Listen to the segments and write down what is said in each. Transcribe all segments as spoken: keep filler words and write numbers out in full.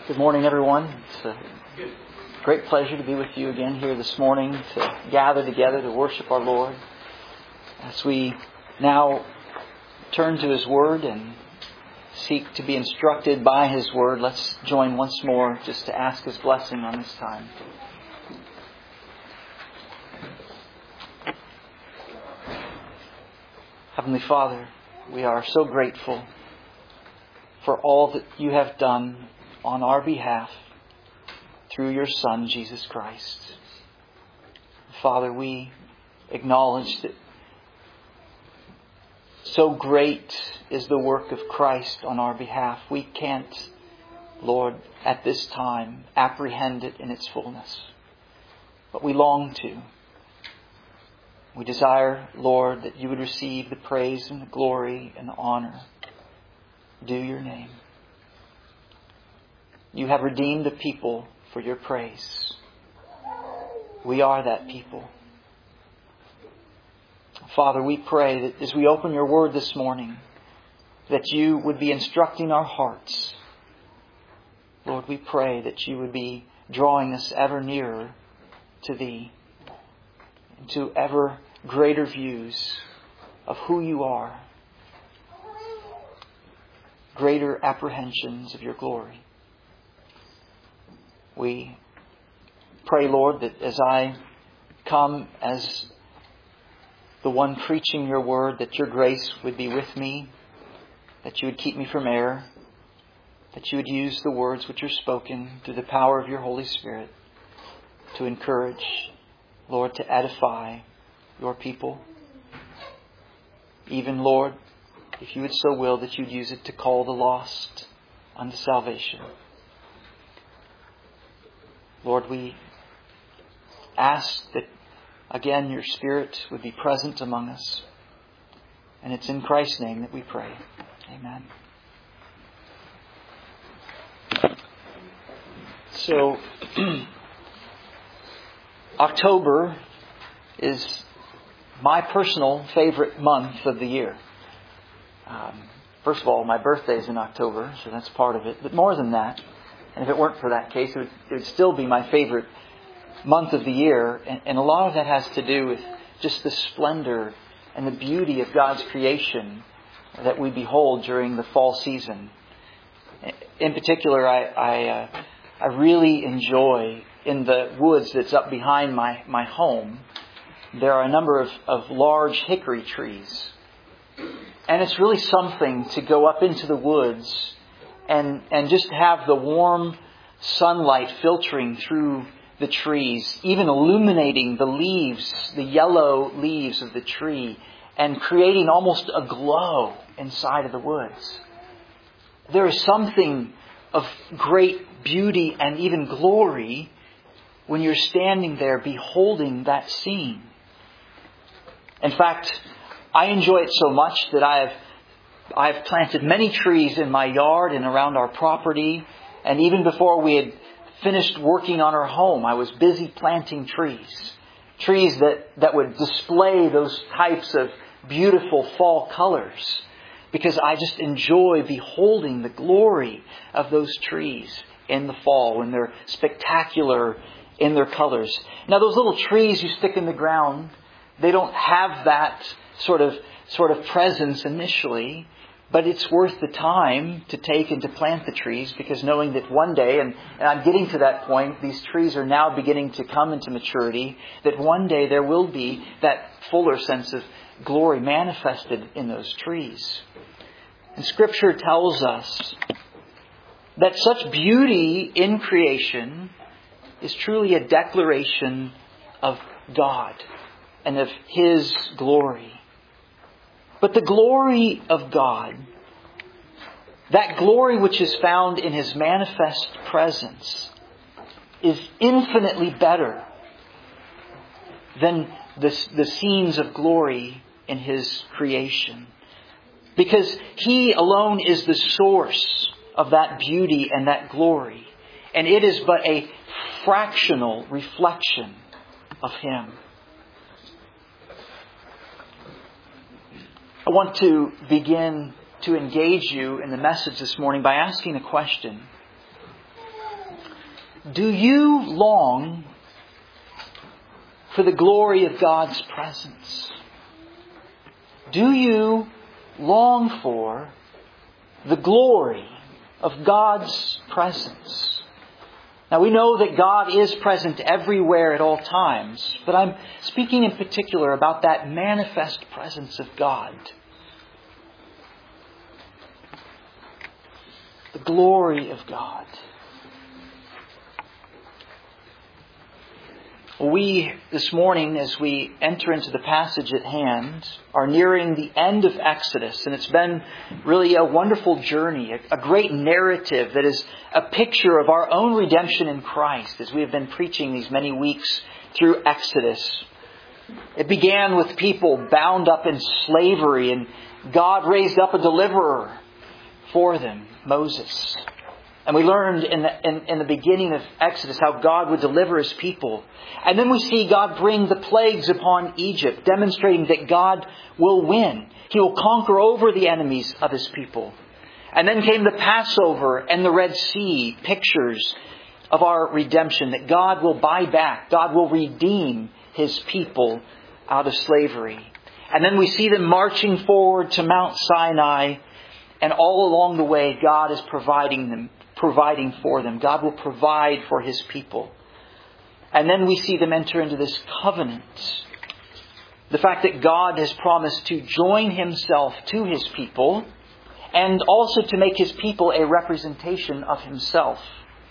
Good morning, everyone. It's a great pleasure to be with you again here this morning, to gather together to worship our Lord. As we now turn to His Word and seek to be instructed by His Word, let's join once more just to ask His blessing on this time. Heavenly Father, we are so grateful for all that You have done on our behalf through Your Son, Jesus Christ. Father, we acknowledge that so great is the work of Christ on our behalf. We can't, Lord, at this time apprehend it in its fullness. But we long to. We desire, Lord, that You would receive the praise and the glory and the honor due Your name. You have redeemed a people for Your praise. We are that people. Father, we pray that as we open Your Word this morning, that You would be instructing our hearts. Lord, we pray that You would be drawing us ever nearer to Thee, and to ever greater views of who You are, greater apprehensions of Your glory. We pray, Lord, that as I come as the one preaching Your Word, that Your grace would be with me, that You would keep me from error, that You would use the words which are spoken through the power of Your Holy Spirit to encourage, Lord, to edify Your people. Even, Lord, if You would so will, that You'd use it to call the lost unto salvation. Lord, we ask that, again, Your Spirit would be present among us. And it's in Christ's name that we pray. Amen. So, October is my personal favorite month of the year. Um, first of all, my birthday is in October, so that's part of it. But more than that, and if it weren't for that case, it would, it would still be my favorite month of the year. And, and a lot of that has to do with just the splendor and the beauty of God's creation that we behold during the fall season. In particular, I I, uh, I really enjoy in the woods that's up behind my, my home, there are a number of, of large hickory trees. And it's really something to go up into the woods and, and just have the warm sunlight filtering through the trees, even illuminating the leaves, the yellow leaves of the tree, and creating almost a glow inside of the woods. There is something of great beauty and even glory when you're standing there beholding that scene. In fact, I enjoy it so much that I have I've planted many trees in my yard and around our property. And even before we had finished working on our home, I was busy planting trees. Trees that, that would display those types of beautiful fall colors. Because I just enjoy beholding the glory of those trees in the fall when they're spectacular in their colors. Now those little trees you stick in the ground, they don't have that sort of sort of presence initially, but it's worth the time to take and to plant the trees, because knowing that one day, and, and I'm getting to that point, these trees are now beginning to come into maturity, that one day there will be that fuller sense of glory manifested in those trees. And Scripture tells us that such beauty in creation is truly a declaration of God and of His glory. But the glory of God, that glory which is found in His manifest presence, is infinitely better than the, the scenes of glory in His creation. Because He alone is the source of that beauty and that glory. And it is but a fractional reflection of Him. I want to begin to engage you in the message this morning by asking a question. Do you long for the glory of God's presence? Do you long for the glory of God's presence? Now we know that God is present everywhere at all times, but I'm speaking in particular about that manifest presence of God. The glory of God. We, this morning, as we enter into the passage at hand, are nearing the end of Exodus. And it's been really a wonderful journey, a, a great narrative that is a picture of our own redemption in Christ as we have been preaching these many weeks through Exodus. It began with people bound up in slavery, and God raised up a deliverer for them, Moses. And we learned in the, in, in the beginning of Exodus how God would deliver His people. And then we see God bring the plagues upon Egypt, demonstrating that God will win. He will conquer over the enemies of His people. And then came the Passover and the Red Sea, pictures of our redemption, that God will buy back, God will redeem His people out of slavery. And then we see them marching forward to Mount Sinai, and all along the way God is providing them. providing for them. God will provide for His people. And then we see them enter into this covenant. The fact that God has promised to join Himself to His people and also to make His people a representation of Himself.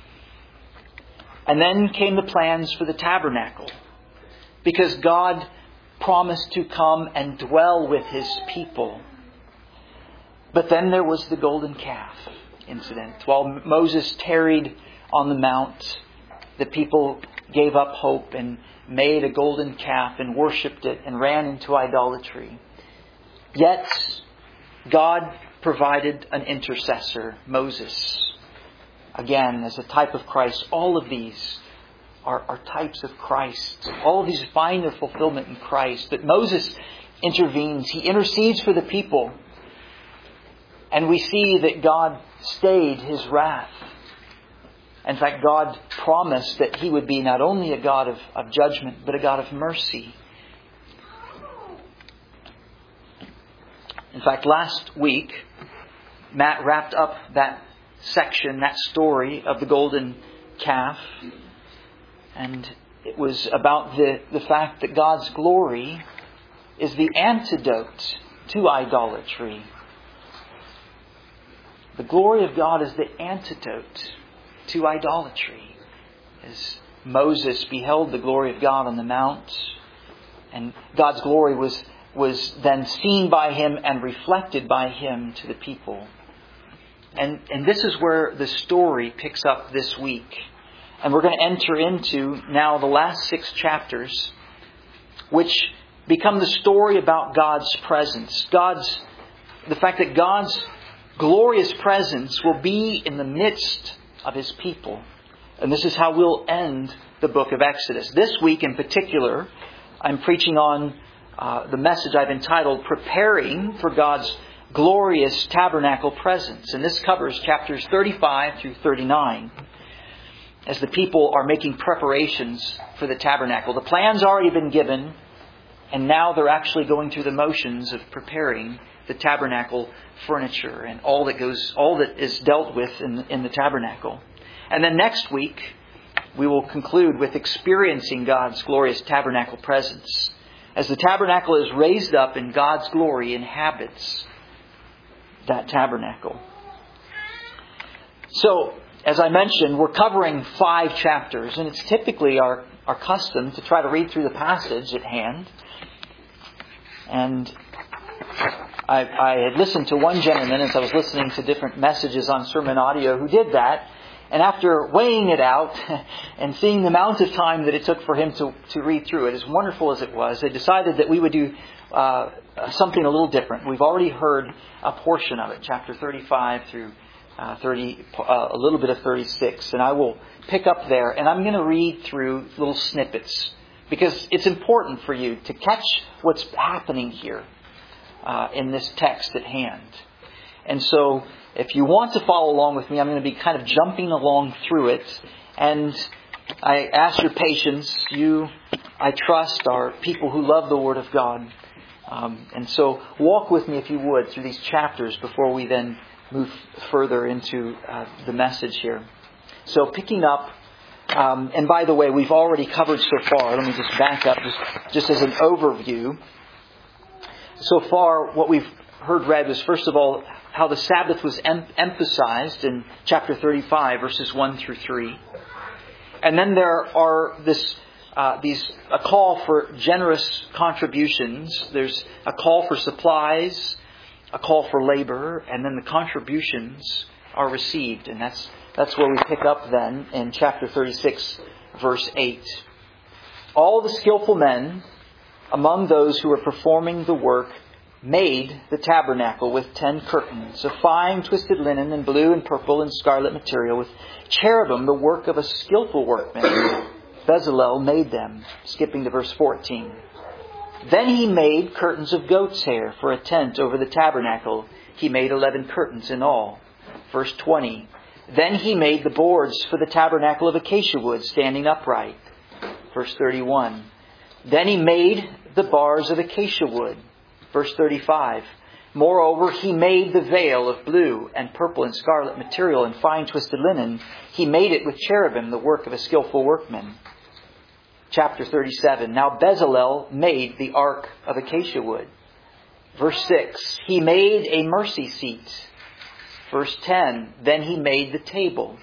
And then came the plans for the tabernacle, because God promised to come and dwell with His people. But then there was the golden calf incident. While Moses tarried on the mount, the people gave up hope and made a golden calf and worshipped it and ran into idolatry. Yet God provided an intercessor, Moses. Again, as a type of Christ. All of these are, are types of Christ. All of these find their fulfillment in Christ. But Moses intervenes. He intercedes for the people. And we see that God stayed His wrath. In fact, God promised that He would be not only a God of, of judgment, but a God of mercy. In fact, last week, Matt wrapped up that section, that story of the golden calf. And it was about the, the fact that God's glory is the antidote to idolatry. The glory of God is the antidote to idolatry. As Moses beheld the glory of God on the mount, and God's glory was, was then seen by him and reflected by him to the people. And, and this is where the story picks up this week. And we're going to enter into now the last six chapters, which become the story about God's presence. God's, the fact that God's glorious presence will be in the midst of His people. And this is how we'll end the book of Exodus. This week in particular, I'm preaching on uh, the message I've entitled Preparing for God's Glorious Tabernacle Presence. And this covers chapters thirty-five through thirty-nine. As the people are making preparations for the tabernacle. The plan's already been given, and now they're actually going through the motions of preparing the tabernacle furniture and all that goes, all that is dealt with in, in the tabernacle. And then next week, we will conclude with experiencing God's glorious tabernacle presence. As the tabernacle is raised up and God's glory inhabits that tabernacle. So, as I mentioned, we're covering five chapters, and it's typically our, our custom to try to read through the passage at hand. And I, I had listened to one gentleman as I was listening to different messages on sermon audio who did that. And after weighing it out and seeing the amount of time that it took for him to, to read through it, as wonderful as it was, they decided that we would do uh, something a little different. We've already heard a portion of it, chapter thirty-five through uh, thirty, uh, a little bit of thirty-six. And I will pick up there, and I'm going to read through little snippets, because it's important for you to catch what's happening here uh, in this text at hand. And so, If you want to follow along with me, I'm going to be kind of jumping along through it. And I ask your patience. You, I trust, are people who love the Word of God. Um, and so walk with me, if you would, through these chapters before we then move further into uh, the message here. So picking up, um, and by the way, we've already covered so far. Let me just back up just, just as an overview. So far, what we've heard read was, first of all, how the Sabbath was em- emphasized in chapter thirty-five, verses one through three. And then there are this, uh, these a call for generous contributions. There's a call for supplies, a call for labor, and then the contributions are received. And that's that's where we pick up then in chapter thirty-six, verse eight. All the skillful men among those who were performing the work made the tabernacle with ten curtains of fine twisted linen and blue and purple and scarlet material, with cherubim, the work of a skillful workman. Bezalel made them. Skipping to verse fourteen. Then he made curtains of goat's hair for a tent over the tabernacle. He made eleven curtains in all. Verse twenty. Then he made the boards for the tabernacle of acacia wood standing upright. Verse thirty-one. Then he made the bars of acacia wood. Verse thirty-five. Moreover, he made the veil of blue and purple and scarlet material and fine twisted linen. He made it with cherubim, the work of a skillful workman. Chapter thirty-seven. Now Bezalel made the ark of acacia wood. Verse six. He made a mercy seat. Verse ten. Then he made the table.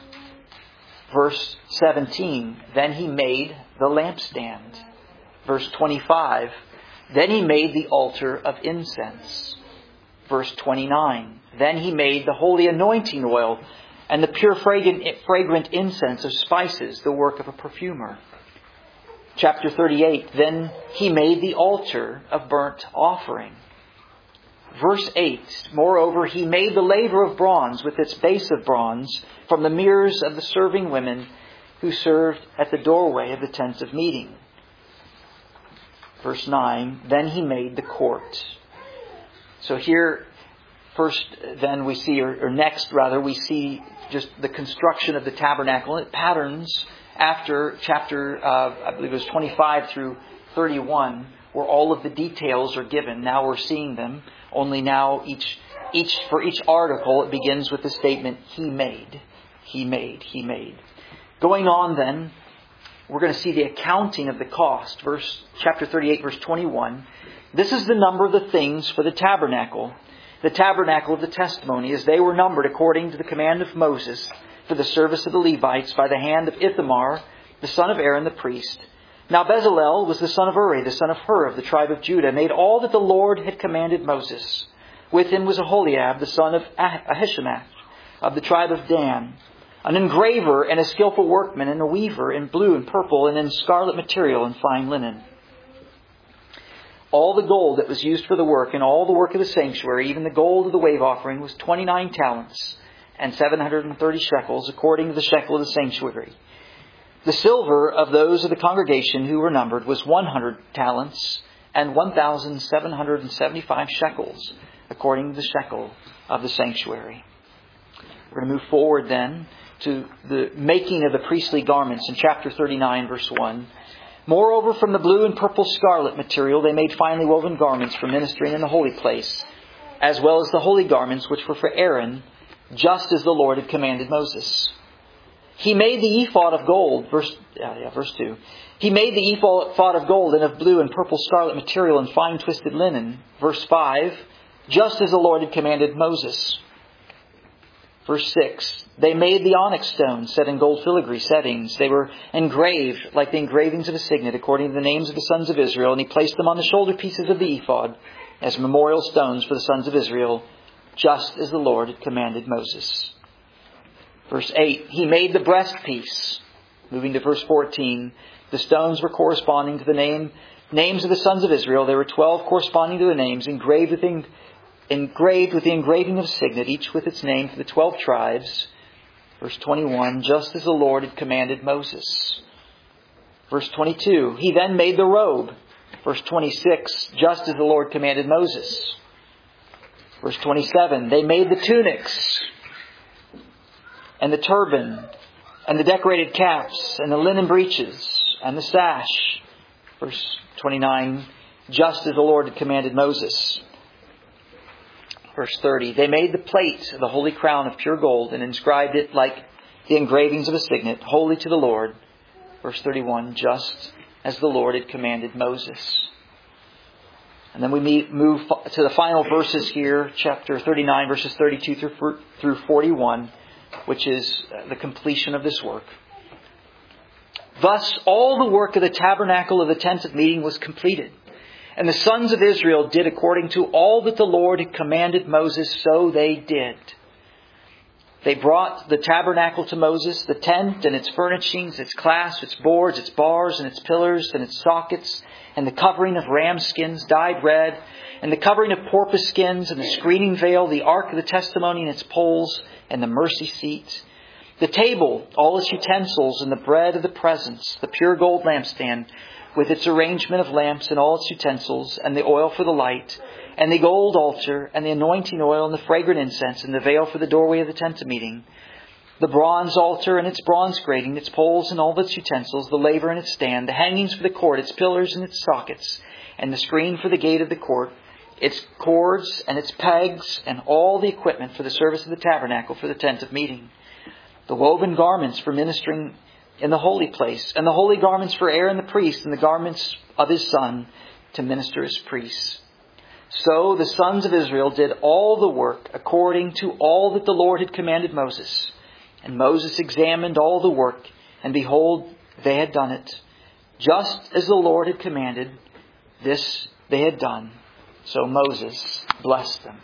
Verse seventeen. Then he made the lampstand. Verse twenty-five. Then he made the altar of incense. Verse twenty-nine. Then he made the holy anointing oil and the pure fragrant incense of spices, the work of a perfumer. Chapter thirty-eight. Then he made the altar of burnt offering. Verse eight. Moreover, he made the laver of bronze with its base of bronze from the mirrors of the serving women who served at the doorway of the tents of meeting. Verse nine, then he made the court. So here, first then we see, or, or next rather, we see just the construction of the tabernacle. It patterns after chapter, uh, I believe it was twenty-five through thirty-one, where all of the details are given. Now we're seeing them. Only now each, each for each article, it begins with the statement, he made, he made, he made. Going on then, we're going to see the accounting of the cost. Verse chapter thirty-eight, verse twenty-one. This is the number of the things for the tabernacle, the tabernacle of the testimony, as they were numbered according to the command of Moses for the service of the Levites by the hand of Ithamar, the son of Aaron the priest. Now Bezalel was the son of Uri, the son of Hur of the tribe of Judah, made all that the Lord had commanded Moses. With him was Aholiab, the son of Ahisamach of the tribe of Dan, an engraver and a skillful workman and a weaver in blue and purple and in scarlet material and fine linen. All the gold that was used for the work and all the work of the sanctuary, even the gold of the wave offering, was twenty-nine talents and seven hundred thirty shekels, according to the shekel of the sanctuary. The silver of those of the congregation who were numbered was one hundred talents and one thousand seven hundred seventy-five shekels, according to the shekel of the sanctuary. We're going to move forward then to the making of the priestly garments in chapter thirty-nine, verse one. Moreover, from the blue and purple scarlet material, they made finely woven garments for ministering in the holy place, as well as the holy garments which were for Aaron, just as the Lord had commanded Moses. He made the ephod of gold, verse, yeah, yeah, verse two. He made the ephod of gold and of blue and purple scarlet material and fine twisted linen, verse five, just as the Lord had commanded Moses. Verse six, they made the onyx stones set in gold filigree settings. They were engraved like the engravings of a signet according to the names of the sons of Israel. And he placed them on the shoulder pieces of the ephod as memorial stones for the sons of Israel, just as the Lord had commanded Moses. Verse eight, he made the breastpiece. Moving to verse fourteen, the stones were corresponding to the name names of the sons of Israel. There were twelve corresponding to the names, engraved with the engraved with the engraving of a signet, each with its name for the twelve tribes. Verse twenty-one, just as the Lord had commanded Moses. Verse twenty-two, he then made the robe. Verse twenty-six, just as the Lord commanded Moses. Verse twenty-seven, they made the tunics and the turban and the decorated caps and the linen breeches and the sash. Verse twenty-nine, just as the Lord had commanded Moses. Verse thirty, they made the plate of the holy crown of pure gold and inscribed it like the engravings of a signet, holy to the Lord. Verse thirty-one, just as the Lord had commanded Moses. And then we meet, move to the final verses here, chapter thirty-nine, verses thirty-two through, through forty-one, which is the completion of this work. Thus, all the work of the tabernacle of the tent of meeting was completed. And the sons of Israel did according to all that the Lord had commanded Moses, so they did. They brought the tabernacle to Moses, the tent and its furnishings, its clasps, its boards, its bars, and its pillars, and its sockets, and the covering of ram skins dyed red, and the covering of porpoise skins, and the screening veil, the ark of the testimony and its poles, and the mercy seat, the table, all its utensils, and the bread of the presence, the pure gold lampstand, with its arrangement of lamps and all its utensils, and the oil for the light, and the gold altar, and the anointing oil, and the fragrant incense, and the veil for the doorway of the tent of meeting, the bronze altar and its bronze grating, its poles and all its utensils, the laver and its stand, the hangings for the court, its pillars and its sockets, and the screen for the gate of the court, its cords and its pegs, and all the equipment for the service of the tabernacle for the tent of meeting, the woven garments for ministering in the holy place, and the holy garments for Aaron the priest, and the garments of his son to minister as priests. So the sons of Israel did all the work according to all that the Lord had commanded Moses. And Moses examined all the work, and behold, they had done it. Just as the Lord had commanded, this they had done. So Moses blessed them.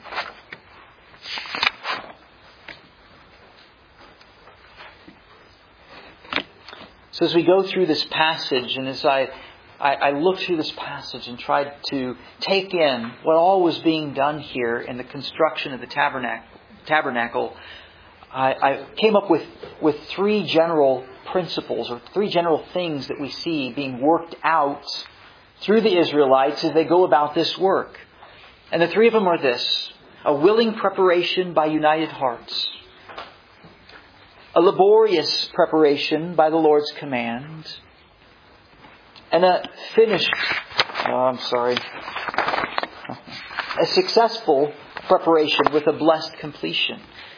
So as we go through this passage, and as I, I, I looked through this passage and tried to take in what all was being done here in the construction of the tabernacle, tabernacle I, I came up with, with three general principles, or three general things that we see being worked out through the Israelites as they go about this work. And the three of them are this: a willing preparation by united hearts, a laborious preparation by the Lord's command, and a finished, oh, I'm sorry, a successful preparation with a blessed completion.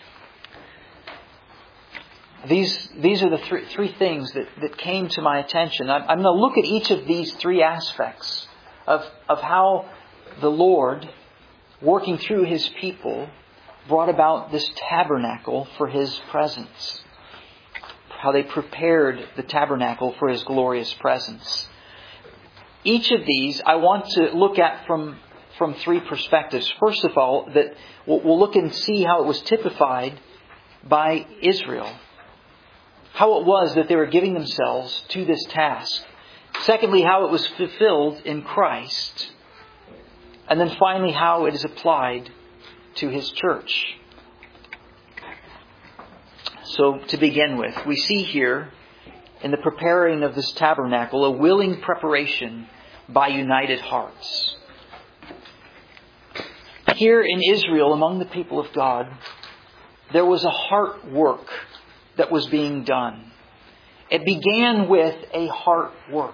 These these are the three, three things that, that came to my attention. I'm, I'm going to look at each of these three aspects of, of how the Lord, working through His people, brought about this tabernacle for His presence. How they prepared the tabernacle for His glorious presence. Each of these I want to look at from, from three perspectives. First of all, that we'll, we'll look and see how it was typified by Israel. How it was that they were giving themselves to this task. Secondly, how it was fulfilled in Christ. And then finally, how it is applied to His church. So to begin with, we see here in the preparing of this tabernacle a willing preparation by united hearts. Here in Israel, among the people of God, there was a heart work that was being done. It began with a heart work.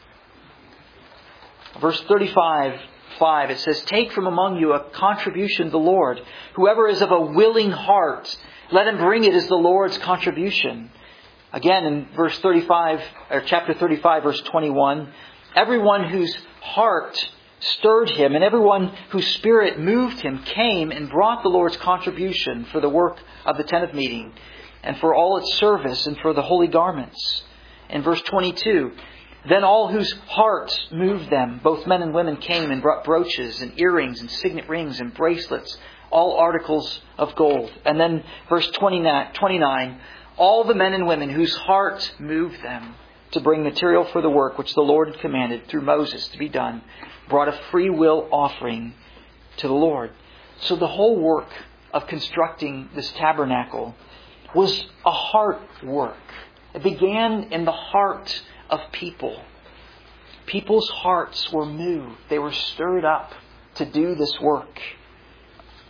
Verse thirty-five, five, it says, "Take from among you a contribution to the Lord. Whoever is of a willing heart, let him bring it as the Lord's contribution." Again, in verse thirty-five, or chapter thirty-five, verse twenty-one, "Everyone whose heart stirred him, and everyone whose spirit moved him, came and brought the Lord's contribution for the work of the tent of meeting, and for all its service, and for the holy garments." In verse twenty-two, "Then all whose hearts moved them, both men and women, came and brought brooches and earrings and signet rings and bracelets, all articles of gold." And then verse twenty-nine, "All the men and women whose hearts moved them to bring material for the work which the Lord had commanded through Moses to be done, brought a free will offering to the Lord." So the whole work of constructing this tabernacle was a heart work. It began in the heart of people. People's hearts were moved. They were stirred up to do this work.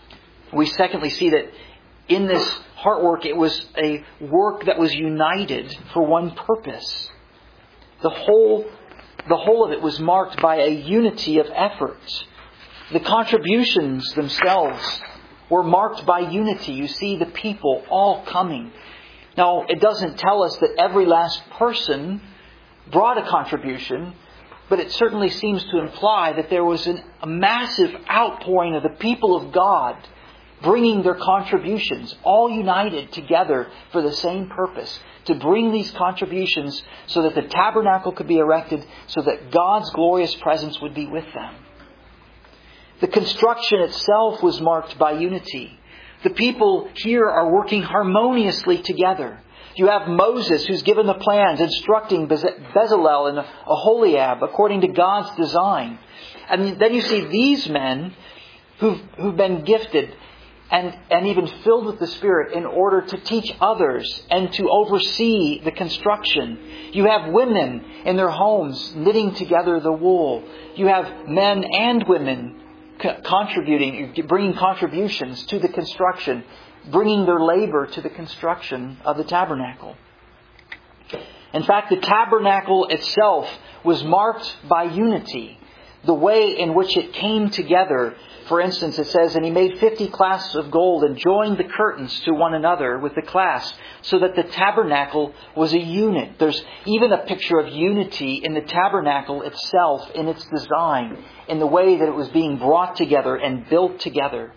We secondly see that in this heart work, it was a work that was united for one purpose. The whole, the whole of it was marked by a unity of effort. The contributions themselves were marked by unity. You see the people all coming. Now, it doesn't tell us that every last person brought a contribution, but it certainly seems to imply that there was an, a massive outpouring of the people of God bringing their contributions, all united together for the same purpose, to bring these contributions so that the tabernacle could be erected, so that God's glorious presence would be with them. The construction itself was marked by unity. The people here are working harmoniously together. You have Moses, who's given the plans, instructing Bezalel and Aholiab according to God's design. And then you see these men who've, who've been gifted and, and even filled with the Spirit in order to teach others and to oversee the construction. You have women in their homes knitting together the wool. You have men and women contributing, bringing contributions to the construction, bringing their labor to the construction of the tabernacle. In fact, the tabernacle itself was marked by unity. The way in which it came together. For instance, it says, and he made fifty clasps of gold and joined the curtains to one another with the clasps, so that the tabernacle was a unit. There's even a picture of unity in the tabernacle itself, in its design, in the way that it was being brought together and built together.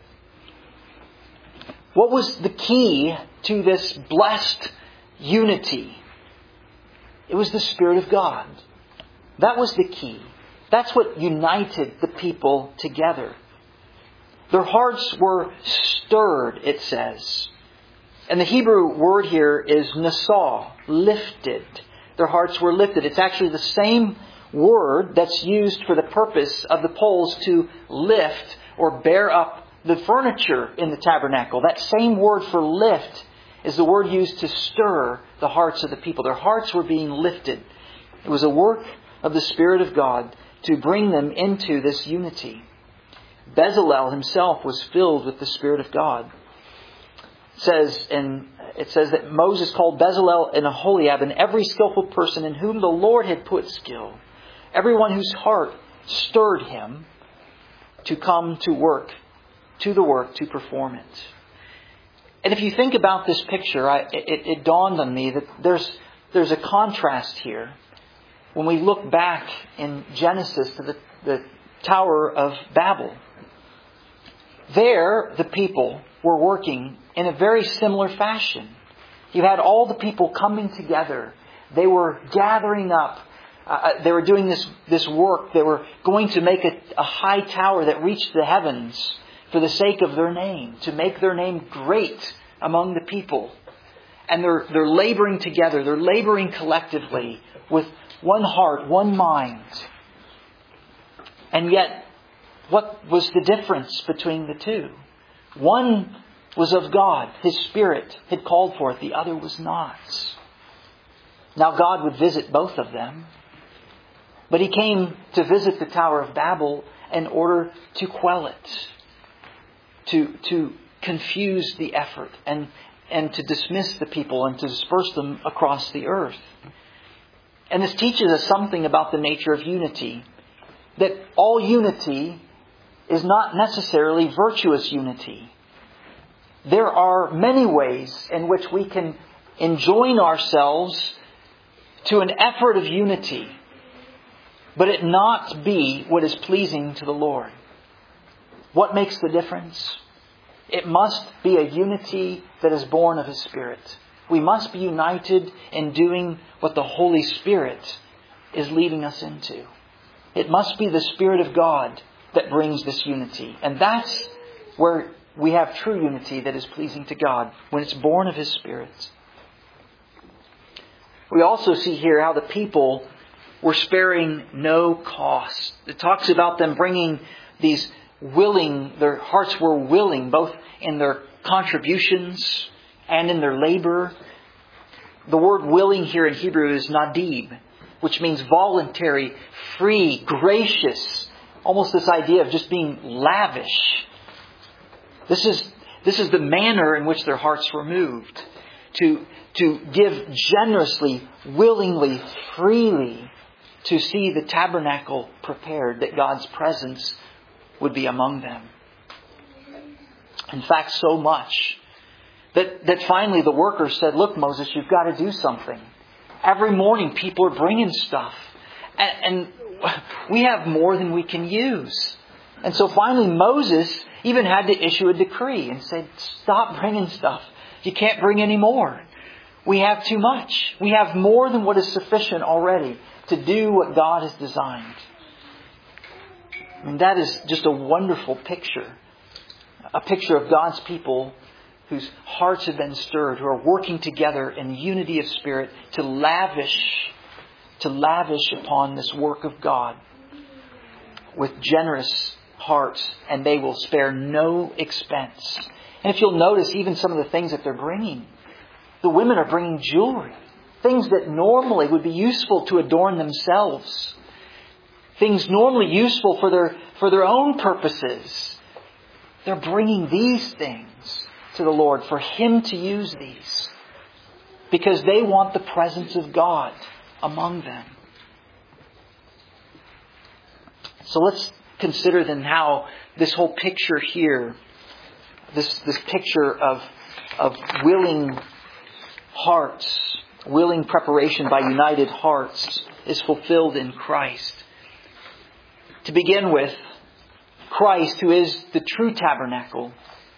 What was the key to this blessed unity? It was the Spirit of God. That was the key. That's what united the people together. Their hearts were stirred, it says. And the Hebrew word here is nasah, lifted. Their hearts were lifted. It's actually the same word that's used for the purpose of the poles to lift or bear up the furniture in the tabernacle. That same word for lift is the word used to stir the hearts of the people. Their hearts were being lifted. It was a work of the Spirit of God to bring them into this unity. Bezalel himself was filled with the Spirit of God. It says, and it says that Moses called Bezalel and Aholiab and every skillful person in whom the Lord had put skill, everyone whose heart stirred him to come to work, to the work, to perform it. And if you think about this picture, I, it, it dawned on me that there's there's a contrast here. When we look back in Genesis to the, the Tower of Babel, there the people were working in a very similar fashion. You had all the people coming together. They were gathering up. Uh, they were doing this, this work. They were going to make a, a high tower that reached the heavens for the sake of their name, to make their name great among the people. And they're, they're laboring together. They're laboring collectively with one heart, one mind. And yet, what was the difference between the two? One was of God. His Spirit had called for it. The other was not. Now God would visit both of them. But He came to visit the Tower of Babel in order to quell it. To, to confuse the effort. And, and to dismiss the people and to disperse them across the earth. And this teaches us something about the nature of unity. That all unity is not necessarily virtuous unity. There are many ways in which we can enjoin ourselves to an effort of unity, but it not be what is pleasing to the Lord. What makes the difference? It must be a unity that is born of His Spirit. We must be united in doing what the Holy Spirit is leading us into. It must be the Spirit of God that brings this unity. And that's where we have true unity that is pleasing to God, when it's born of His Spirit. We also see here how the people were sparing no cost. It talks about them bringing these willing, their hearts were willing, both in their contributions and in their labor. The word willing here in Hebrew is nadib, which means voluntary, free, gracious. Almost this idea of just being lavish. This is This is the manner in which their hearts were moved. To, to give generously, willingly, freely, to see the tabernacle prepared, that God's presence would be among them. In fact, so much that, that finally the workers said, look, Moses, you've got to do something. Every morning people are bringing stuff. And, and we have more than we can use. And so finally Moses even had to issue a decree and said, stop bringing stuff. You can't bring any more. We have too much. We have more than what is sufficient already to do what God has designed. I mean, that is just a wonderful picture. A picture of God's people whose hearts have been stirred, who are working together in unity of spirit to lavish, to lavish upon this work of God with generous hearts, and they will spare no expense. And if you'll notice, even some of the things that they're bringing, the women are bringing jewelry, things that normally would be useful to adorn themselves, things normally useful for their for their own purposes. They're bringing these things to the Lord for Him to use these, because they want the presence of God among them. So let's consider then how this whole picture here, this this picture of of willing hearts, willing preparation by united hearts, is fulfilled in Christ. To begin with, Christ, who is the true tabernacle,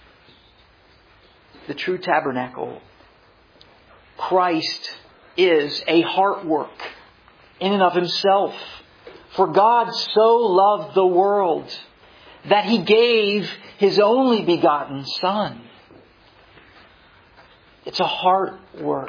the true tabernacle, Christ is a heart work in and of Himself. For God so loved the world that He gave His only begotten Son. It's a heart work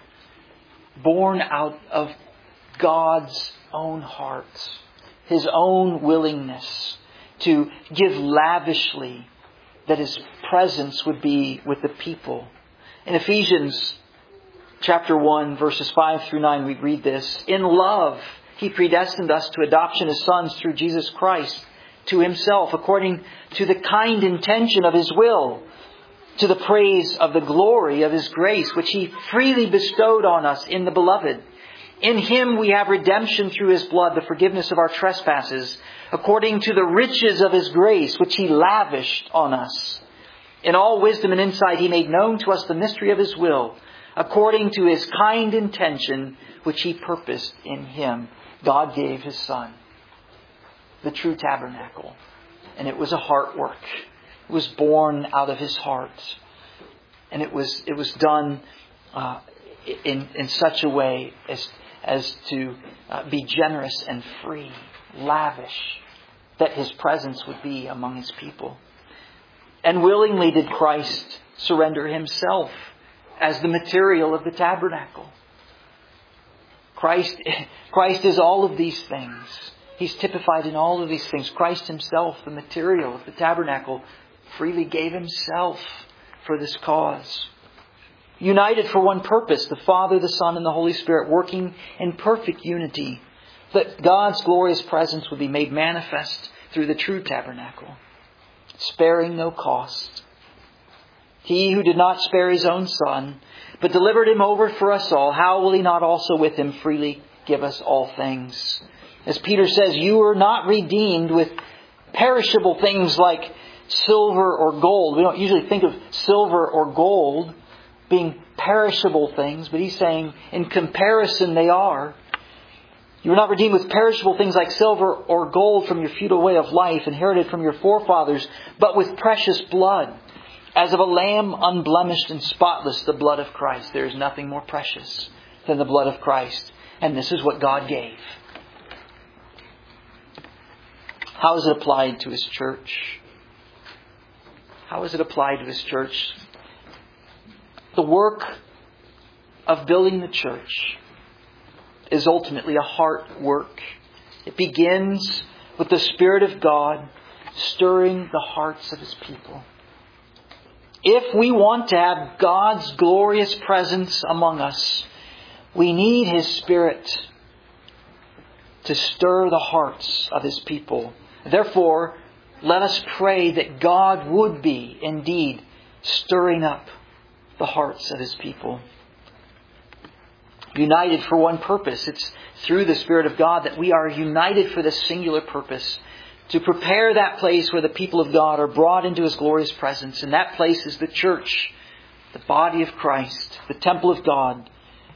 born out of God's own heart, His own willingness to give lavishly, that His presence would be with the people. In Ephesians chapter one, verses five through nine, we read this. In love, He predestined us to adoption as sons through Jesus Christ to Himself, according to the kind intention of His will, to the praise of the glory of His grace, which He freely bestowed on us in the Beloved. In Him we have redemption through His blood, the forgiveness of our trespasses, according to the riches of His grace, which He lavished on us. In all wisdom and insight He made known to us the mystery of His will, according to His kind intention, which He purposed in Him. God gave His Son, the true tabernacle. And it was a heart work. It was born out of His heart. And it was it was done uh, in, in such a way as, as to uh, be generous and free, lavish, that His presence would be among His people. And willingly did Christ surrender Himself as the material of the tabernacle. Christ, Christ is all of these things. He's typified in all of these things. Christ Himself, the material of the tabernacle, freely gave Himself for this cause. United for one purpose, the Father, the Son, and the Holy Spirit working in perfect unity, that God's glorious presence would be made manifest through the true tabernacle, sparing no cost. He who did not spare His own Son, but delivered Him over for us all, how will He not also with Him freely give us all things? As Peter says, you are not redeemed with perishable things like silver or gold. We don't usually think of silver or gold being perishable things, but he's saying in comparison they are. You were not redeemed with perishable things like silver or gold from your futile way of life, inherited from your forefathers, but with precious blood, as of a lamb unblemished and spotless, the blood of Christ. There is nothing more precious than the blood of Christ. And this is what God gave. How is it applied to His church? How is it applied to His church? The work of building the church is ultimately a heart work. It begins with the Spirit of God stirring the hearts of His people. If we want to have God's glorious presence among us, we need His Spirit to stir the hearts of His people. Therefore, let us pray that God would be indeed stirring up the hearts of His people. United for one purpose. It's through the Spirit of God that we are united for this singular purpose. To prepare that place where the people of God are brought into His glorious presence. And that place is the church, the body of Christ, the temple of God.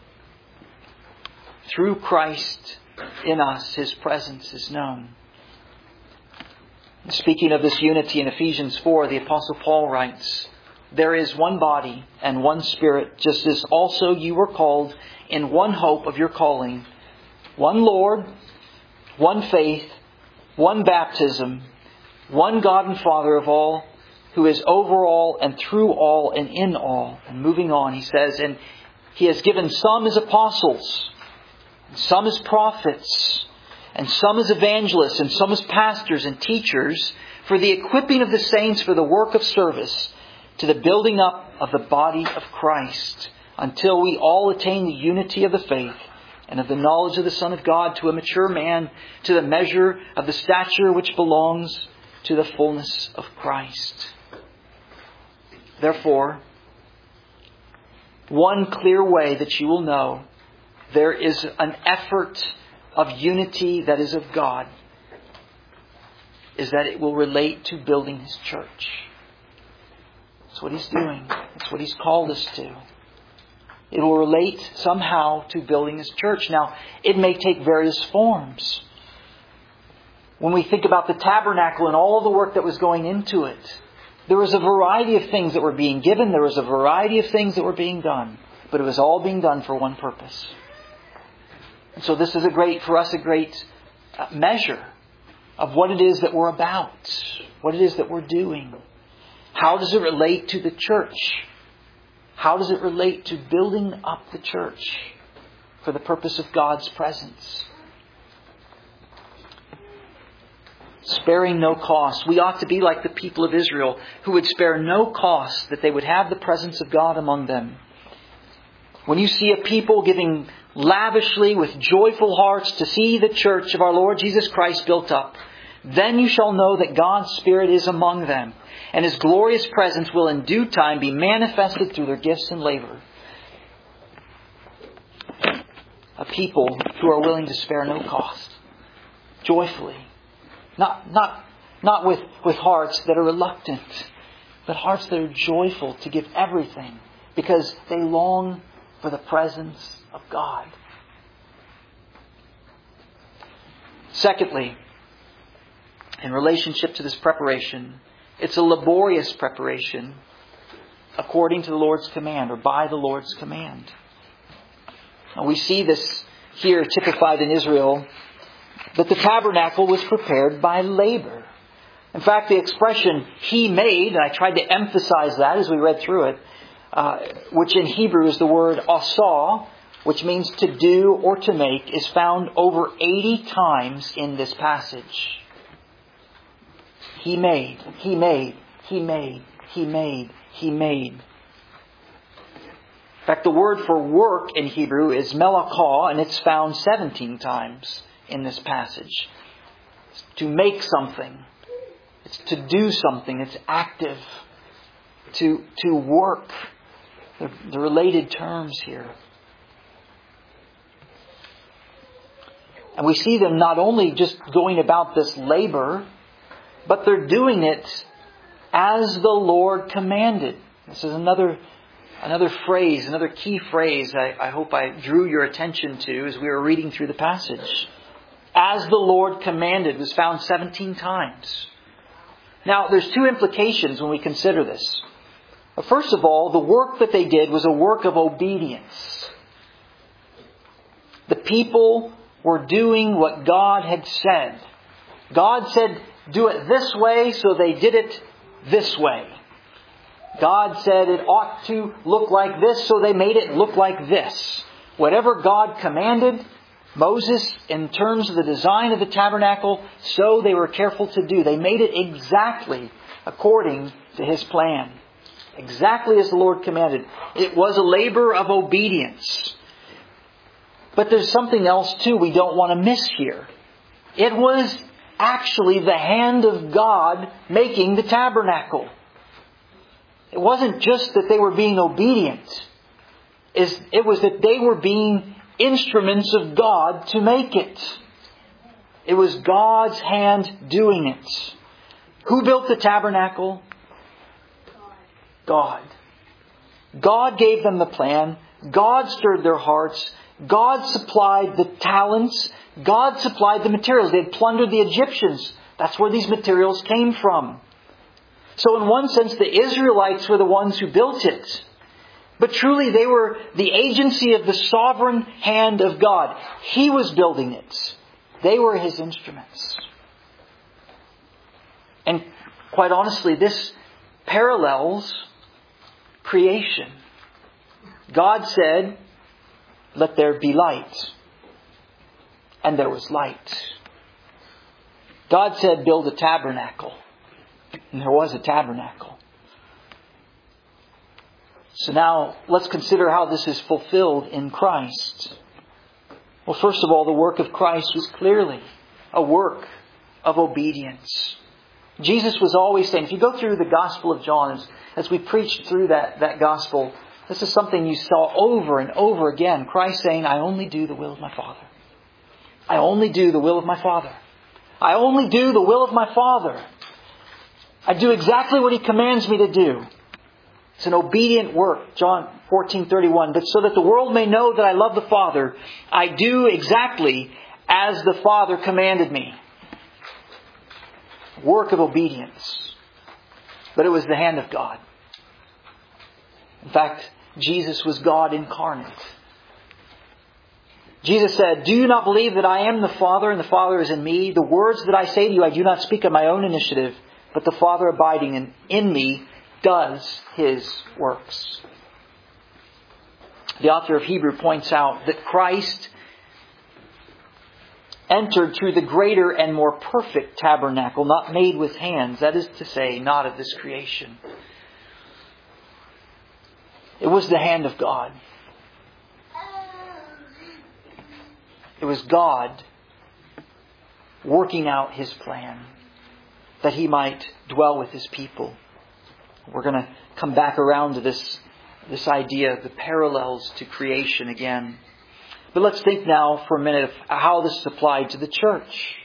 Through Christ in us, His presence is known. Speaking of this unity in Ephesians four, the Apostle Paul writes, "There is one body and one Spirit, just as also you were called in one hope of your calling, one Lord, one faith, one baptism, one God and Father of all, who is over all and through all and in all." And moving on, he says, "And He has given some as apostles, and some as prophets, and some as evangelists, and some as pastors and teachers, for the equipping of the saints for the work of service, to the building up of the body of Christ, until we all attain the unity of the faith and of the knowledge of the Son of God, to a mature man, to the measure of the stature which belongs to the fullness of Christ." Therefore, one clear way that you will know there is an effort of unity that is of God is that it will relate to building His church. That's what He's doing. That's what He's called us to. It will relate somehow to building His church. Now, it may take various forms. When we think about the tabernacle and all the work that was going into it, there was a variety of things that were being given. There was a variety of things that were being done. But it was all being done for one purpose. And so this is a great, for us, a great measure of what it is that we're about. What it is that we're doing. How does it relate to the church? How does it relate to building up the church for the purpose of God's presence? Sparing no cost. We ought to be like the people of Israel, who would spare no cost that they would have the presence of God among them. When you see a people giving lavishly with joyful hearts to see the church of our Lord Jesus Christ built up, then you shall know that God's Spirit is among them, and His glorious presence will in due time be manifested through their gifts and labor. A people who are willing to spare no cost. Joyfully. Not, not, not with, with hearts that are reluctant, but hearts that are joyful to give everything because they long for the presence of God. Secondly, in relationship to this preparation, it's a laborious preparation according to the Lord's command, or by the Lord's command. Now we see this here typified in Israel, that the tabernacle was prepared by labor. In fact, the expression "He made," and I tried to emphasize that as we read through it, uh, which in Hebrew is the word asah, which means to do or to make, is found over eighty times in this passage. He made, He made, He made, He made, He made. In fact, the word for work in Hebrew is melakah, and it's found seventeen times in this passage. It's to make something. It's to do something. It's active. To, to work. The, the related terms here. And we see them not only just going about this labor, but they're doing it as the Lord commanded. This is another another phrase, another key phrase I, I hope I drew your attention to as we were reading through the passage. As the Lord commanded was found seventeen times. Now, there's two implications when we consider this. First of all, the work that they did was a work of obedience. The people were doing what God had said. God said, do it this way, so they did it this way. God said it ought to look like this, so they made it look like this. Whatever God commanded Moses in terms of the design of the tabernacle, so they were careful to do. They made it exactly according to His plan. Exactly as the Lord commanded. It was a labor of obedience. But there's something else too we don't want to miss here. It was actually the hand of God making the tabernacle. It wasn't just that they were being obedient. It was that they were being instruments of God to make it. It was God's hand doing it. Who built the tabernacle? God. God gave them the plan. God stirred their hearts. God supplied the talents. God supplied the materials. They had plundered the Egyptians. That's where these materials came from. So in one sense, the Israelites were the ones who built it. But truly, they were the agency of the sovereign hand of God. He was building it. They were His instruments. And quite honestly, this parallels creation. God said, "Let there be light." And there was light. God said, "Build a tabernacle." And there was a tabernacle. So now, let's consider how this is fulfilled in Christ. Well, first of all, the work of Christ was clearly a work of obedience. Jesus was always saying, if you go through the Gospel of John, as, as we preached through that, that Gospel, this is something you saw over and over again. Christ saying, "I only do the will of my Father. I only do the will of my Father. I only do the will of my Father. I do exactly what He commands me to do." It's an obedient work. John fourteen thirty-one. "But so that the world may know that I love the Father, I do exactly as the Father commanded me." Work of obedience. But it was the hand of God. In fact, Jesus was God incarnate. Jesus said, "Do you not believe that I am the Father and the Father is in me? The words that I say to you I do not speak on my own initiative, but the Father abiding in, in me does His works." The author of Hebrew points out that Christ entered through the greater and more perfect tabernacle, not made with hands. That is to say, not of this creation. It was the hand of God. It was God working out His plan that He might dwell with His people. We're going to come back around to this, this idea of the parallels to creation again. But let's think now for a minute of how this is applied to the church.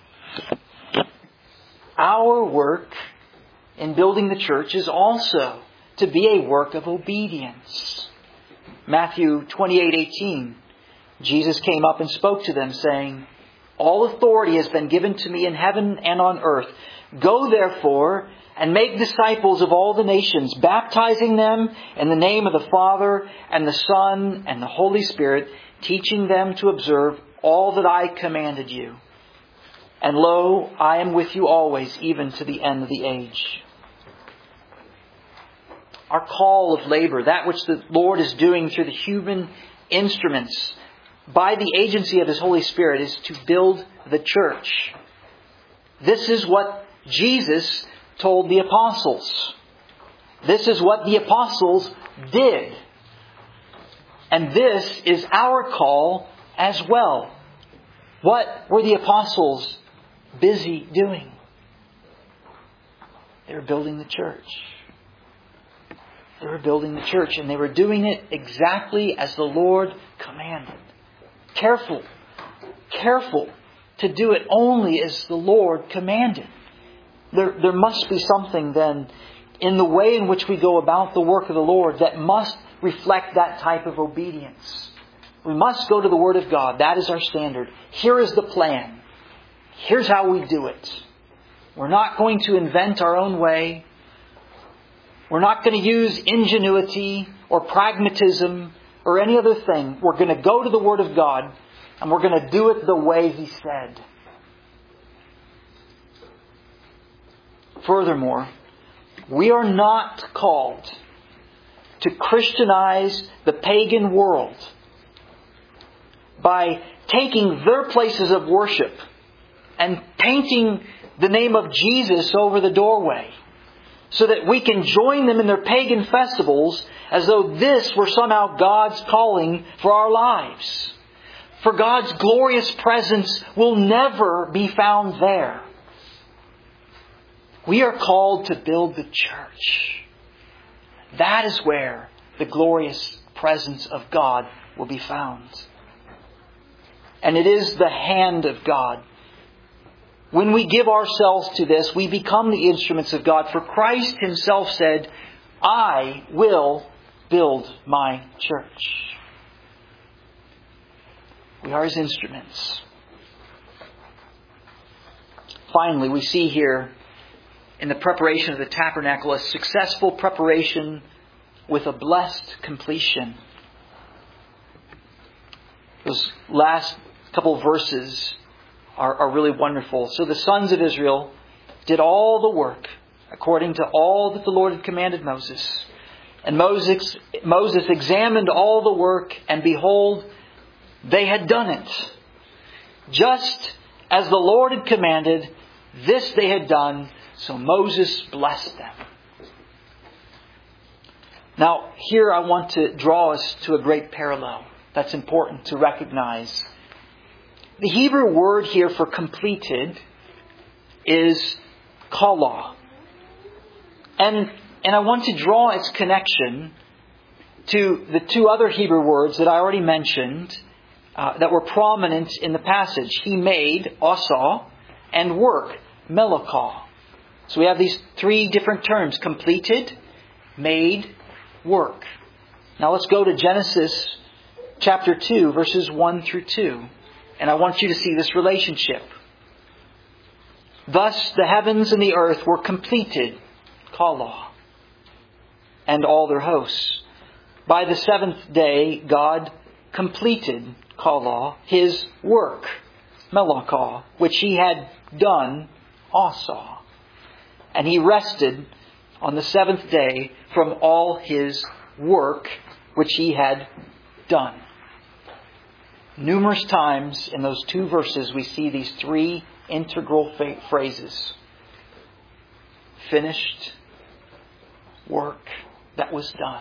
Our work in building the church is also to be a work of obedience. Matthew twenty-eight eighteen. Jesus came up and spoke to them, saying, "All authority has been given to me in heaven and on earth. Go therefore and make disciples of all the nations, baptizing them in the name of the Father and the Son and the Holy Spirit, teaching them to observe all that I commanded you. And lo, I am with you always, even to the end of the age." Our call of labor, that which the Lord is doing through the human instruments, by the agency of His Holy Spirit, is to build the church. This is what Jesus told the apostles. This is what the apostles did. And this is our call as well. What were the apostles busy doing? They were building the church. They were building the church, and they were doing it exactly as the Lord commanded. Careful, careful to do it only as the Lord commanded. There, there must be something then in the way in which we go about the work of the Lord that must reflect that type of obedience. We must go to the Word of God. That is our standard. Here is the plan. Here's how we do it. We're not going to invent our own way. We're not going to use ingenuity or pragmatism or any other thing. We're going to go to the Word of God and we're going to do it the way He said. Furthermore, we are not called to Christianize the pagan world by taking their places of worship and painting the name of Jesus over the doorway so that we can join them in their pagan festivals as though this were somehow God's calling for our lives. For God's glorious presence will never be found there. We are called to build the church. That is where the glorious presence of God will be found. And it is the hand of God. When we give ourselves to this, we become the instruments of God. For Christ Himself said, I will build my church. We are His instruments. Finally, we see here in the preparation of the tabernacle a successful preparation with a blessed completion. Those last couple of verses are, are really wonderful. So the sons of Israel did all the work according to all that the Lord had commanded Moses. And Moses, Moses examined all the work, and behold, they had done it. Just as the Lord had commanded, this they had done, so Moses blessed them. Now, here I want to draw us to a great parallel that's important to recognize. The Hebrew word here for completed is kala. And, and I want to draw its connection to the two other Hebrew words that I already mentioned uh, that were prominent in the passage. He made, asa, and work, melakah. So we have these three different terms: completed, made, work. Now let's go to Genesis chapter two, verses one through two. And I want you to see this relationship. Thus the heavens and the earth were completed, kala, and all their hosts. By the seventh day, God completed, kala, His work, melakah, which He had done, asa. And He rested on the seventh day from all His work which He had done. Numerous times in those two verses we see these three integral phrases. Finished work that was done.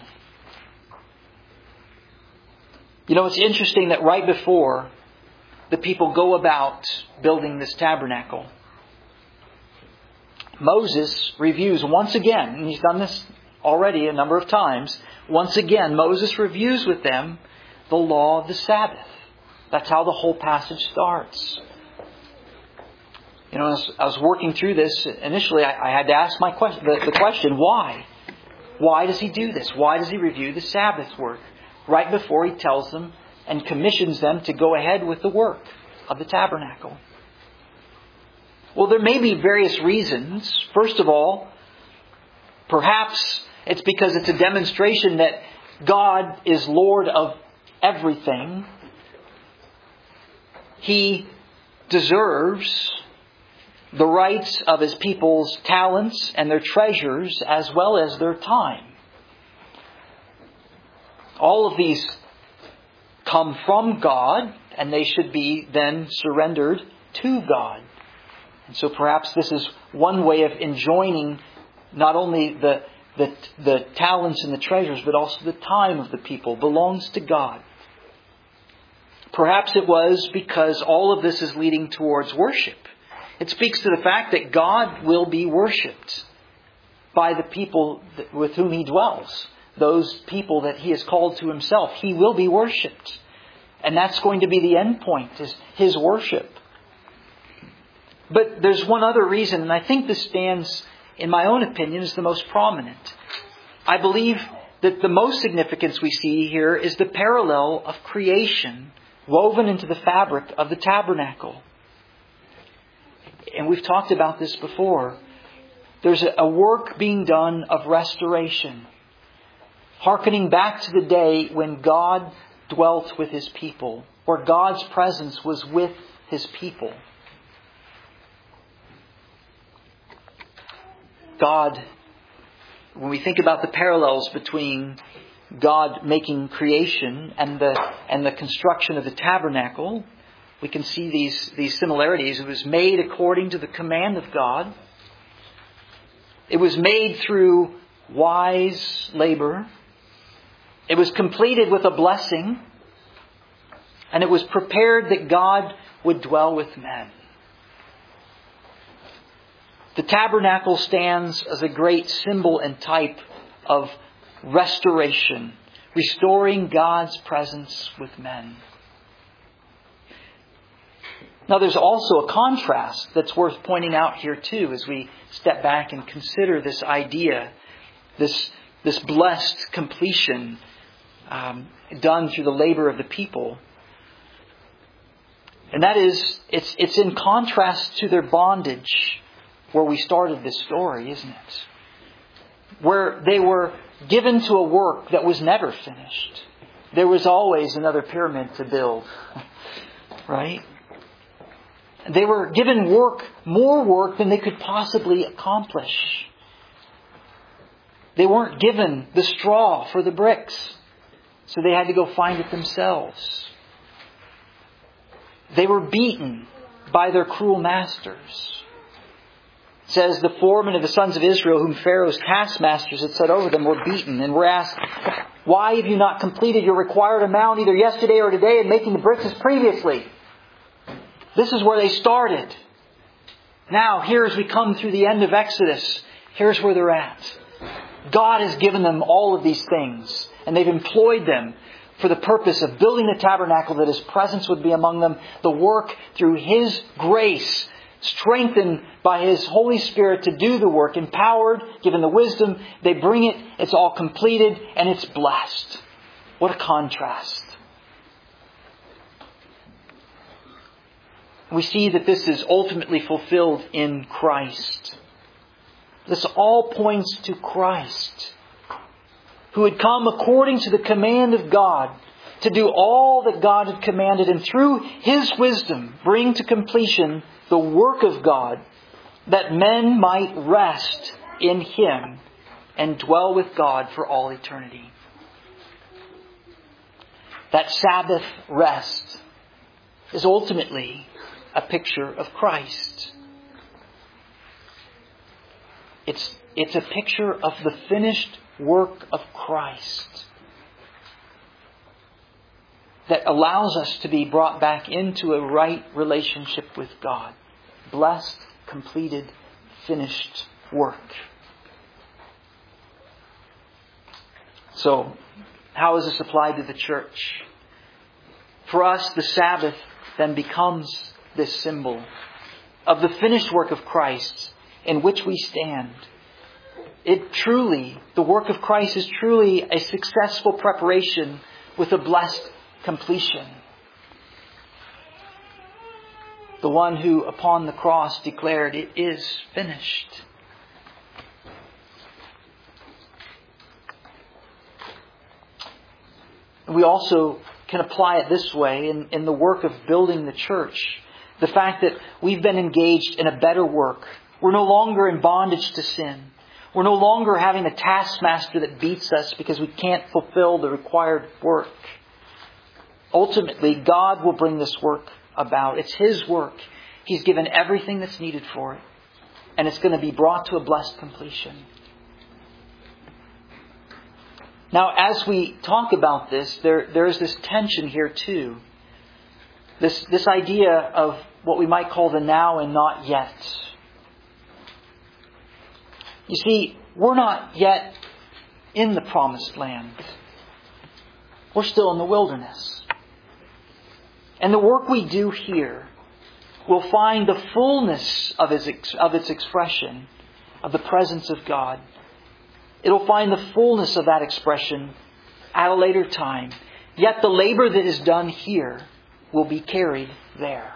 You know, it's interesting that right before the people go about building this tabernacle, Moses reviews once again, and he's done this already a number of times, once again Moses reviews with them the law of the Sabbath. That's how the whole passage starts. You know, as I was working through this, initially I, I had to ask my question, the, the question, why? Why does He do this? Why does He review the Sabbath work right before He tells them and commissions them to go ahead with the work of the tabernacle? Well, there may be various reasons. First of all, perhaps it's because it's a demonstration that God is Lord of everything. He deserves the rights of His people's talents and their treasures as well as their time. All of these come from God, and they should be then surrendered to God. And so perhaps this is one way of enjoining not only the, the, the talents and the treasures, but also the time of the people belongs to God. Perhaps it was because all of this is leading towards worship. It speaks to the fact that God will be worshipped by the people with whom He dwells. Those people that He has called to Himself. He will be worshipped. And that's going to be the end point, is His worship. But there's one other reason, and I think this stands, in my own opinion, as the most prominent. I believe that the most significance we see here is the parallel of creation woven into the fabric of the tabernacle. And we've talked about this before. There's a work being done of restoration, hearkening back to the day when God dwelt with His people, where God's presence was with His people. God, when we think about the parallels between God making creation and the and the construction of the tabernacle, we can see these, these similarities. It was made according to the command of God. It was made through wise labor. It was completed with a blessing. And it was prepared that God would dwell with men. The tabernacle stands as a great symbol and type of restoration, restoring God's presence with men. Now there's also a contrast that's worth pointing out here too as we step back and consider this idea, this, this blessed completion um, done through the labor of the people. And that is, it's, it's in contrast to their bondage where we started this story, isn't it? Where they were given to a work that was never finished. There was always another pyramid to build, right? They were given work, more work than they could possibly accomplish. They weren't given the straw for the bricks, so they had to go find it themselves. They were beaten by their cruel masters. It says the foremen of the sons of Israel, whom Pharaoh's taskmasters had set over them, were beaten and were asked, "Why have you not completed your required amount either yesterday or today in making the bricks as previously?" This is where they started. Now, here as we come through the end of Exodus, here's where they're at. God has given them all of these things, and they've employed them for the purpose of building the tabernacle that His presence would be among them. The work through His grace, strengthened by His Holy Spirit to do the work, empowered, given the wisdom, they bring it, it's all completed, and it's blessed. What a contrast. We see that this is ultimately fulfilled in Christ. This all points to Christ, who had come according to the command of God to do all that God had commanded, and through His wisdom bring to completion the work of God, that men might rest in Him and dwell with God for all eternity. That Sabbath rest is ultimately a picture of Christ. It's, it's a picture of the finished work of Christ that allows us to be brought back into a right relationship with God. Blessed, completed, finished work. So, how is this applied to the church? For us, the Sabbath then becomes this symbol of the finished work of Christ in which we stand. It truly, the work of Christ is truly a successful preparation with a blessed completion. The one who upon the cross declared, "It is finished." We also can apply it this way in, in the work of building the church. The fact that we've been engaged in a better work. We're no longer in bondage to sin. We're no longer having a taskmaster that beats us because we can't fulfill the required work. Ultimately, God will bring this work about. It's His work. He's given everything that's needed for it. And it's going to be brought to a blessed completion. Now, as we talk about this, there, there is this tension here too. This, this idea of what we might call the now and not yet. You see, we're not yet in the promised land. We're still in the wilderness. And the work we do here will find the fullness of, his, of its expression, of the presence of God. It'll find the fullness of that expression at a later time. Yet the labor that is done here will be carried there.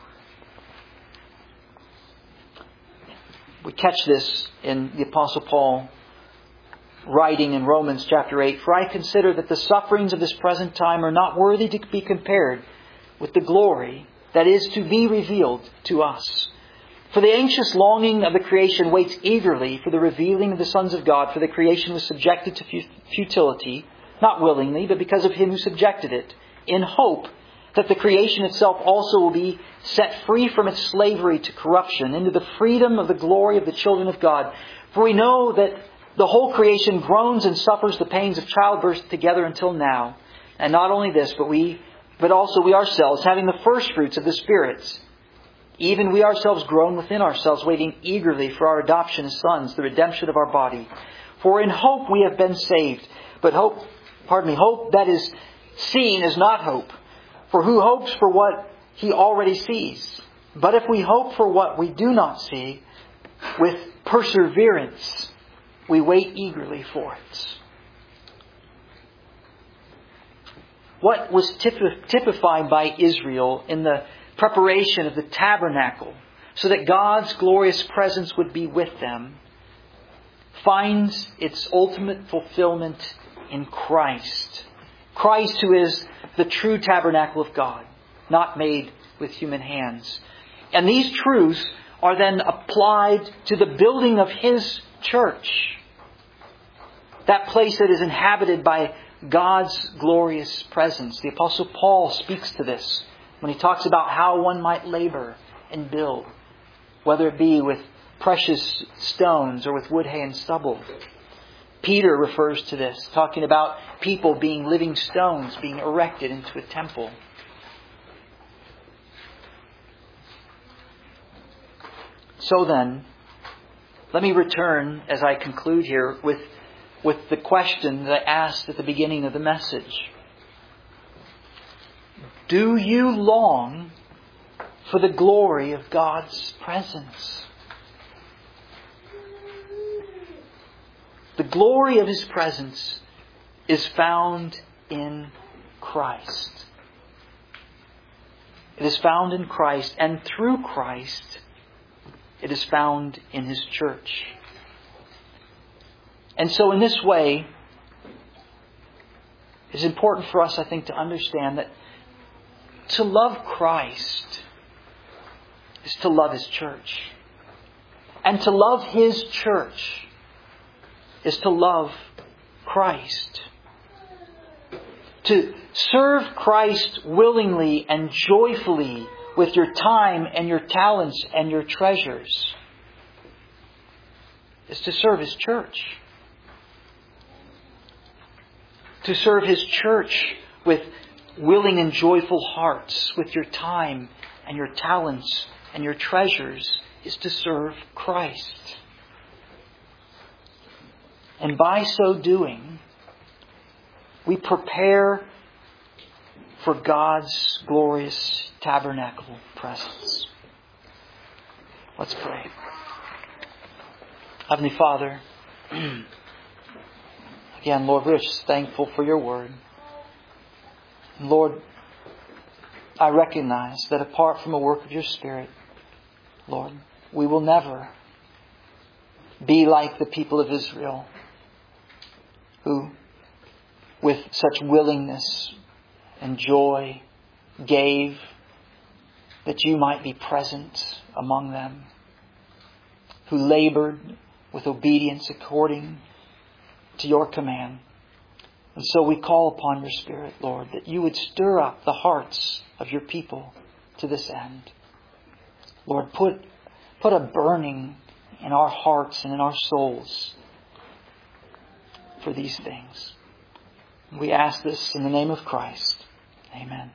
We catch this in the Apostle Paul writing in Romans chapter eight. "For I consider that the sufferings of this present time are not worthy to be compared with the glory that is to be revealed to us. For the anxious longing of the creation waits eagerly for the revealing of the sons of God. For the creation was subjected to futility, not willingly, but because of Him who subjected it, in hope that the creation itself also will be set free from its slavery to corruption into the freedom of the glory of the children of God. For we know that the whole creation groans and suffers the pains of childbirth together until now. And not only this, but we, but also we ourselves, having the first fruits of the spirits, even we ourselves groan within ourselves, waiting eagerly for our adoption as sons, the redemption of our body. For in hope we have been saved. But hope, pardon me, hope that is seen is not hope. For who hopes for what he already sees? But if we hope for what we do not see, with perseverance we wait eagerly for it. What was typified by Israel in the preparation of the tabernacle so that God's glorious presence would be with them finds its ultimate fulfillment in Christ. Christ, who is the true tabernacle of God, not made with human hands. And these truths are then applied to the building of His church. That place that is inhabited by God's glorious presence. The Apostle Paul speaks to this when he talks about how one might labor and build, whether it be with precious stones or with wood, hay, and stubble. Peter refers to this, talking about people being living stones being erected into a temple. So then, let me return as I conclude here with, with the question that I asked at the beginning of the message. Do you long for the glory of God's presence? The glory of His presence is found in Christ. It is found in Christ, and through Christ, it is found in His church. And so in this way, it's important for us, I think, to understand that to love Christ is to love His church. And to love His church is to love Christ. To serve Christ willingly and joyfully with your time and your talents and your treasures is to serve His church. To serve His church with willing and joyful hearts, with your time and your talents and your treasures, is to serve Christ. And by so doing, we prepare for God's glorious tabernacle presence. Let's pray. Heavenly Father, again, Lord, we're just thankful for Your Word. And Lord, I recognize that apart from a work of Your Spirit, Lord, we will never be like the people of Israel, who with such willingness and joy gave that You might be present among them, who labored with obedience according to Your command. And so we call upon Your Spirit, Lord, that You would stir up the hearts of Your people to this end. Lord, put, put a burning in our hearts and in our souls for these things. We ask this in the name of Christ. Amen.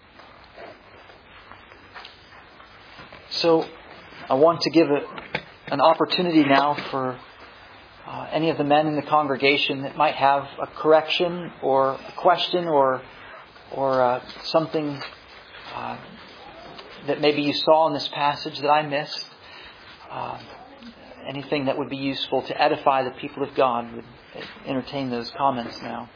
So I want to give a, an opportunity now for uh, any of the men in the congregation that might have a correction or a question or or uh, something uh, that maybe you saw in this passage that I missed. Uh, anything that would be useful to edify the people of God, would entertain those comments now.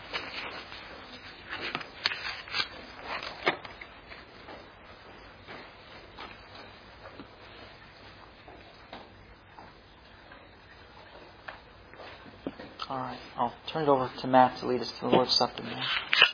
All right, I'll turn it over to Matt to lead us to the Lord's Supper now.